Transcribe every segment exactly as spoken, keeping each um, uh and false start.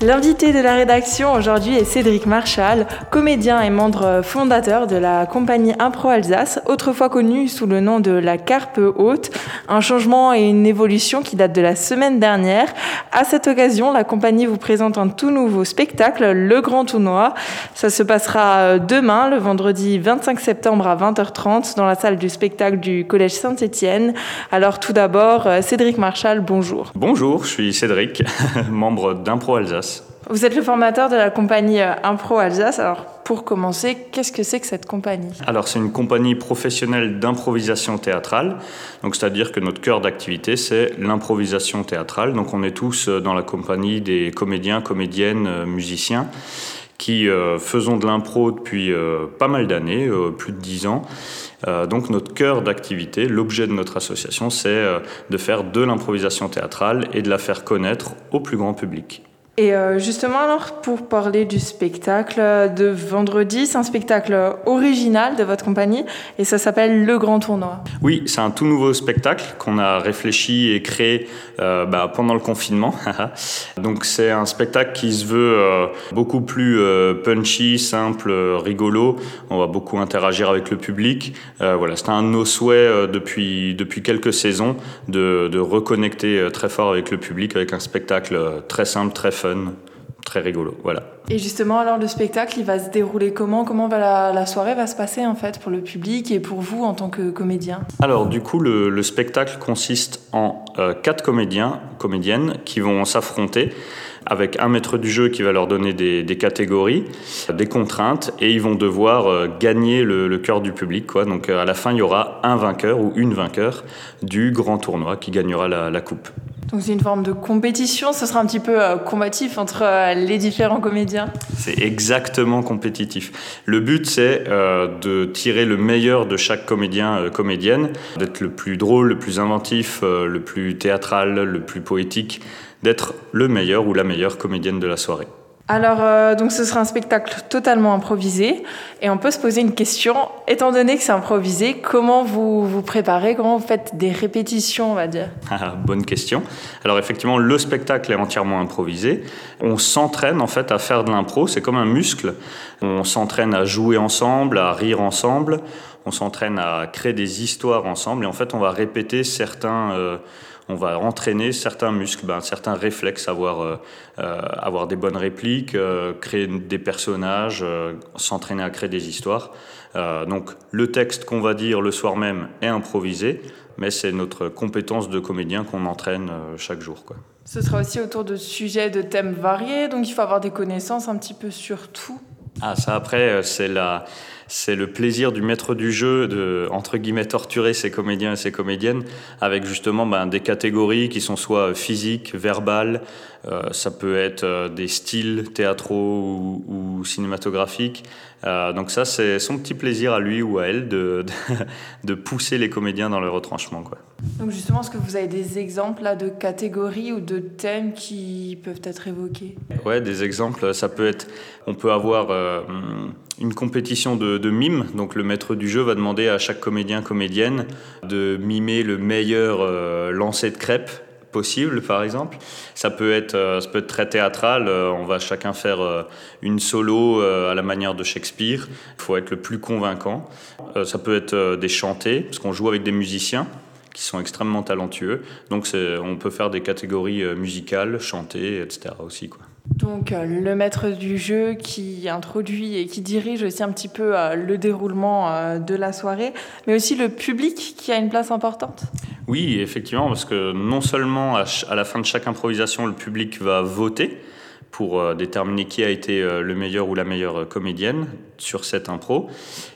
L'invité de la rédaction aujourd'hui est Cédric Marchal, comédien et membre fondateur de la compagnie Impro Alsace, autrefois connue sous le nom de la Carpe Haute, un changement et une évolution qui date de la semaine dernière. À cette occasion, la compagnie vous présente un tout nouveau spectacle, Le Grand Tournoi. Ça se passera demain, le vendredi vingt-cinq septembre à vingt heures trente, dans la salle du spectacle du Collège Saint-Étienne. Alors tout d'abord, Cédric Marchal, bonjour. Bonjour, je suis Cédric, membre d'Impro Alsace. Vous êtes le formateur de la compagnie Impro Alsace. Alors, pour commencer, qu'est-ce que c'est que cette compagnie ? Alors, c'est une compagnie professionnelle d'improvisation théâtrale. Donc, c'est-à-dire que notre cœur d'activité, c'est l'improvisation théâtrale. Donc, on est tous dans la compagnie des comédiens, comédiennes, musiciens qui euh, faisons de l'impro depuis euh, pas mal d'années, euh, plus de dix ans. Euh, donc, notre cœur d'activité, l'objet de notre association, c'est euh, de faire de l'improvisation théâtrale et de la faire connaître au plus grand public. Et euh, justement, alors, pour parler du spectacle de vendredi, c'est un spectacle original de votre compagnie et ça s'appelle Le Grand Tournoi. Oui, c'est un tout nouveau spectacle qu'on a réfléchi et créé euh, bah, pendant le confinement. Donc, c'est un spectacle qui se veut euh, beaucoup plus euh, punchy, simple, euh, rigolo. On va beaucoup interagir avec le public. Euh, voilà, c'est un de nos souhaits euh, depuis, depuis quelques saisons de, de reconnecter euh, très fort avec le public avec un spectacle euh, très simple, très fun. Fun, très rigolo, voilà. Et justement, alors le spectacle, il va se dérouler comment ? Comment va la, la soirée va se passer en fait pour le public et pour vous en tant que comédien ? Alors du coup, le, le spectacle consiste en euh, quatre comédiens, comédiennes qui vont s'affronter avec un maître du jeu qui va leur donner des, des catégories, des contraintes, et ils vont devoir euh, gagner le, le cœur du public, quoi. Donc euh, à la fin, il y aura un vainqueur ou une vainqueur du grand tournoi qui gagnera la, la coupe. Donc c'est une forme de compétition, ce sera un petit peu euh, combatif entre euh, les différents comédiens. C'est exactement compétitif. Le but, c'est euh, de tirer le meilleur de chaque comédien, euh, comédienne, d'être le plus drôle, le plus inventif, euh, le plus théâtral, le plus poétique, d'être le meilleur ou la meilleure comédienne de la soirée. Alors, euh, donc ce sera un spectacle totalement improvisé et on peut se poser une question, étant donné que c'est improvisé, comment vous vous préparez, comment vous faites des répétitions, on va dire ? Ah, bonne question. Alors effectivement, le spectacle est entièrement improvisé. On s'entraîne en fait à faire de l'impro, c'est comme un muscle. On s'entraîne à jouer ensemble, à rire ensemble, on s'entraîne à créer des histoires ensemble et en fait on va répéter certains... Euh, on va entraîner certains muscles, ben, certains réflexes, avoir, euh, euh, avoir des bonnes répliques, euh, créer des personnages, euh, s'entraîner à créer des histoires. Euh, donc le texte qu'on va dire le soir même est improvisé, mais c'est notre compétence de comédien qu'on entraîne euh, chaque jour, quoi. Ce sera aussi autour de sujets, de thèmes variés, donc il faut avoir des connaissances un petit peu sur tout. Ah, ça après, c'est la... C'est le plaisir du maître du jeu de, entre guillemets, torturer ses comédiens et ses comédiennes avec justement ben, des catégories qui sont soit physiques, verbales, euh, ça peut être euh, des styles théâtraux ou, ou cinématographiques. Euh, donc ça, c'est son petit plaisir à lui ou à elle de, de, de pousser les comédiens dans le retranchement, quoi. Donc justement, est-ce que vous avez des exemples là, de catégories ou de thèmes qui peuvent être évoqués ? Ouais, des exemples, ça peut être... On peut avoir... Euh, une compétition de, de mime, donc le maître du jeu va demander à chaque comédien, comédienne de mimer le meilleur euh, lancer de crêpes possible, par exemple. Ça peut être, euh, ça peut être très théâtral, euh, on va chacun faire euh, une solo euh, à la manière de Shakespeare, il faut être le plus convaincant. Euh, ça peut être euh, des chantés, parce qu'on joue avec des musiciens qui sont extrêmement talentueux, donc c'est, on peut faire des catégories euh, musicales, chantées, et cetera aussi, quoi. Donc euh, le maître du jeu qui introduit et qui dirige aussi un petit peu euh, le déroulement euh, de la soirée, mais aussi le public qui a une place importante. Oui, effectivement, parce que non seulement à, ch- à la fin de chaque improvisation, le public va voter pour euh, déterminer qui a été euh, le meilleur ou la meilleure comédienne sur cette impro,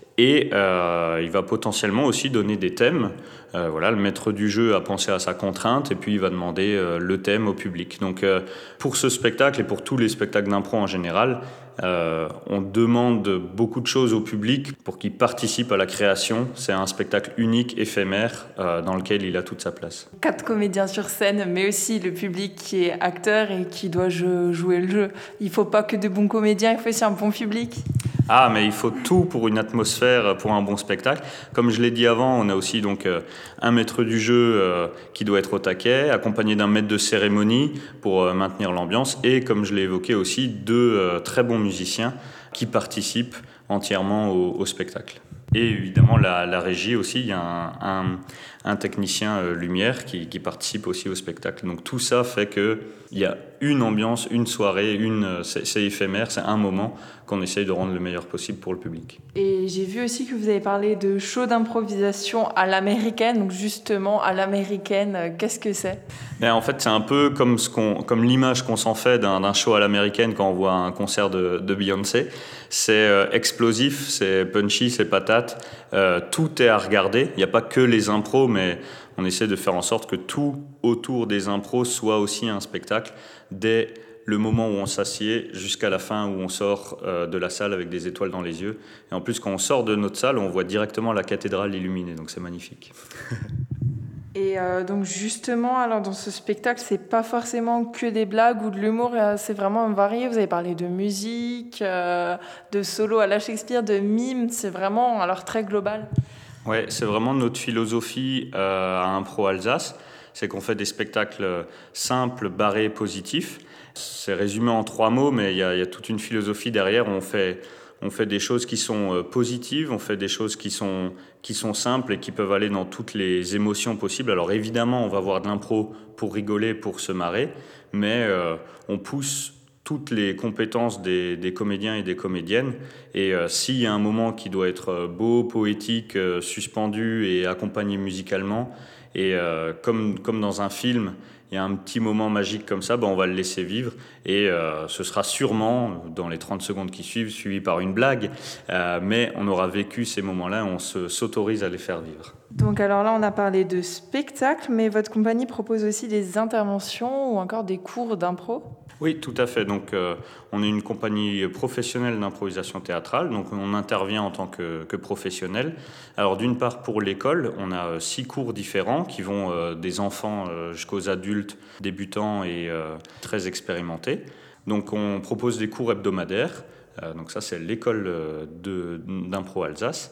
et euh, il va potentiellement aussi donner des thèmes. Euh, voilà, le maître du jeu a pensé à sa contrainte et puis il va demander euh, le thème au public. Donc euh, pour ce spectacle et pour tous les spectacles d'impro en général, euh, on demande beaucoup de choses au public pour qu'il participe à la création. C'est un spectacle unique, éphémère, euh, dans lequel il a toute sa place. Quatre comédiens sur scène, mais aussi le public qui est acteur et qui doit jouer le jeu. Il ne faut pas que de bons comédiens, il faut aussi un bon public. Ah, mais il faut tout pour une atmosphère, pour un bon spectacle. Comme je l'ai dit avant, on a aussi donc euh, un maître du jeu euh, qui doit être au taquet, accompagné d'un maître de cérémonie pour euh, maintenir l'ambiance, et comme je l'ai évoqué aussi, deux euh, très bons musiciens qui participent entièrement au, au spectacle. Et évidemment, la, la régie aussi, il y a un, un, un technicien euh, lumière qui, qui participe aussi au spectacle. Donc tout ça fait qu'il y a une ambiance, une soirée, une, c'est, c'est éphémère, c'est un moment qu'on essaye de rendre le meilleur possible pour le public. Et j'ai vu aussi que vous avez parlé de show d'improvisation à l'américaine. Donc justement, à l'américaine, qu'est-ce que c'est ? Et en fait, c'est un peu comme, ce qu'on, comme l'image qu'on s'en fait d'un, d'un show à l'américaine quand on voit un concert de, de Beyoncé. C'est euh, explosif, c'est punchy, c'est patate. Euh, tout est à regarder. Il n'y a pas que les impros, mais on essaie de faire en sorte que tout autour des impros soit aussi un spectacle dès le moment où on s'assied jusqu'à la fin où on sort euh, de la salle avec des étoiles dans les yeux. Et en plus, quand on sort de notre salle, on voit directement la cathédrale illuminée. Donc c'est magnifique. Et euh, donc justement, alors dans ce spectacle, c'est pas forcément que des blagues ou de l'humour, euh, c'est vraiment varié. Vous avez parlé de musique, euh, de solo à la Shakespeare, de mime, c'est vraiment alors très global. Ouais, c'est vraiment notre philosophie euh, à Impro Alsace, c'est qu'on fait des spectacles simples, barrés, positifs. C'est résumé en trois mots, mais il y a, il y a toute une philosophie derrière. On fait On fait des choses qui sont positives, on fait des choses qui sont, qui sont simples et qui peuvent aller dans toutes les émotions possibles. Alors évidemment, on va voir de l'impro pour rigoler, pour se marrer, mais euh, on pousse toutes les compétences des, des comédiens et des comédiennes. Et euh, s'il y a un moment qui doit être beau, poétique, euh, suspendu et accompagné musicalement, et euh, comme, comme dans un film, il y a un petit moment magique comme ça, ben on va le laisser vivre et euh, ce sera sûrement, dans les trente secondes qui suivent, suivi par une blague, euh, mais on aura vécu ces moments-là, on se, s'autorise à les faire vivre. Donc alors là, on a parlé de spectacle, mais votre compagnie propose aussi des interventions ou encore des cours d'impro ? Oui, tout à fait. Donc, euh, on est une compagnie professionnelle d'improvisation théâtrale, donc on intervient en tant que, que professionnel. Alors, d'une part, pour l'école, on a euh, six cours différents qui vont euh, des enfants euh, jusqu'aux adultes débutants et euh, très expérimentés. Donc, on propose des cours hebdomadaires. Euh, donc, ça, c'est l'école de, d'Impro Alsace.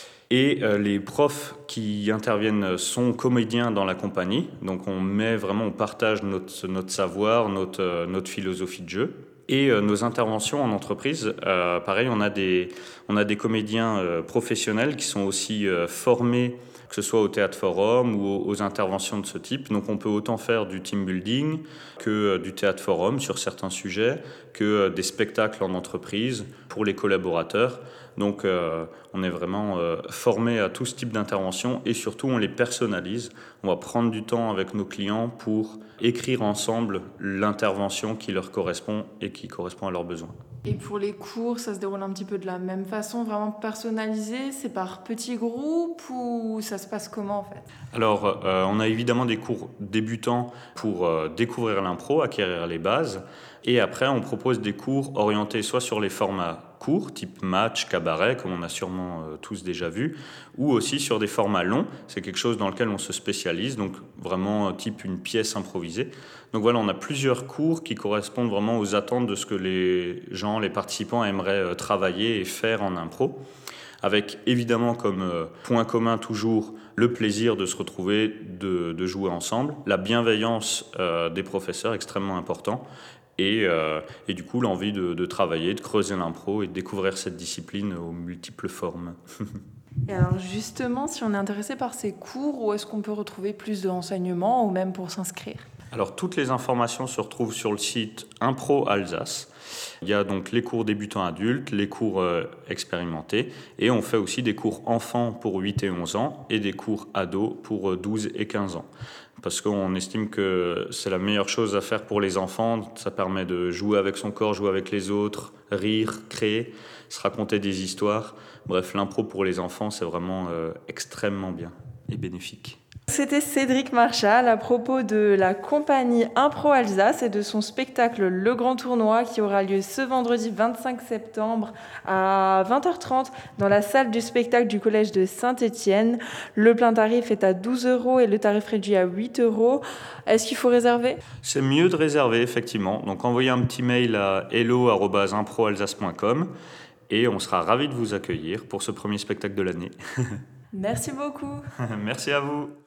Et euh, les profs qui interviennent sont comédiens dans la compagnie. Donc on met vraiment, on partage notre, notre savoir, notre, euh, notre philosophie de jeu. Et euh, nos interventions en entreprise, euh, pareil, on a des, on a des comédiens euh, professionnels qui sont aussi euh, formés, que ce soit au Théâtre Forum ou aux, aux interventions de ce type. Donc on peut autant faire du team building que euh, du Théâtre Forum sur certains sujets, que euh, des spectacles en entreprise pour les collaborateurs. Donc euh, on est vraiment euh, formé à tout ce type d'intervention et surtout on les personnalise. On va prendre du temps avec nos clients pour écrire ensemble l'intervention qui leur correspond et qui correspond à leurs besoins. Et pour les cours, ça se déroule un petit peu de la même façon, vraiment personnalisé? C'est par petits groupes ou ça se passe comment en fait? Alors euh, on a évidemment des cours débutants pour euh, découvrir l'impro, acquérir les bases. Et après, on propose des cours orientés soit sur les formats courts, type match, cabaret, comme on a sûrement euh, tous déjà vu, ou aussi sur des formats longs. C'est quelque chose dans lequel on se spécialise, donc vraiment euh, type une pièce improvisée. Donc voilà, on a plusieurs cours qui correspondent vraiment aux attentes de ce que les gens, les participants aimeraient euh, travailler et faire en impro. Avec évidemment comme euh, point commun toujours le plaisir de se retrouver, de, de jouer ensemble, la bienveillance euh, des professeurs, extrêmement important, et, euh, et du coup l'envie de, de travailler, de creuser l'impro et de découvrir cette discipline aux multiples formes. Et alors justement, si on est intéressé par ces cours, où est-ce qu'on peut retrouver plus de renseignements ou même pour s'inscrire? Alors toutes les informations se retrouvent sur le site Impro Alsace. Il y a donc les cours débutants adultes, les cours euh, expérimentés et on fait aussi des cours enfants pour huit et onze ans et des cours ados pour euh, douze et quinze ans. Parce qu'on estime que c'est la meilleure chose à faire pour les enfants. Ça permet de jouer avec son corps, jouer avec les autres, rire, créer, se raconter des histoires. Bref, l'impro pour les enfants, c'est vraiment euh, extrêmement bien et bénéfique. C'était Cédric Marchal à propos de la compagnie Impro Alsace et de son spectacle Le Grand Tournoi qui aura lieu ce vendredi vingt-cinq septembre à vingt heures trente dans la salle du spectacle du collège de Saint-Étienne. Le plein tarif est à douze euros et le tarif réduit à huit euros. Est-ce qu'il faut réserver ? C'est mieux de réserver, effectivement. Donc envoyez un petit mail à hello arobase impro alsace point com et on sera ravis de vous accueillir pour ce premier spectacle de l'année. Merci beaucoup. Merci à vous.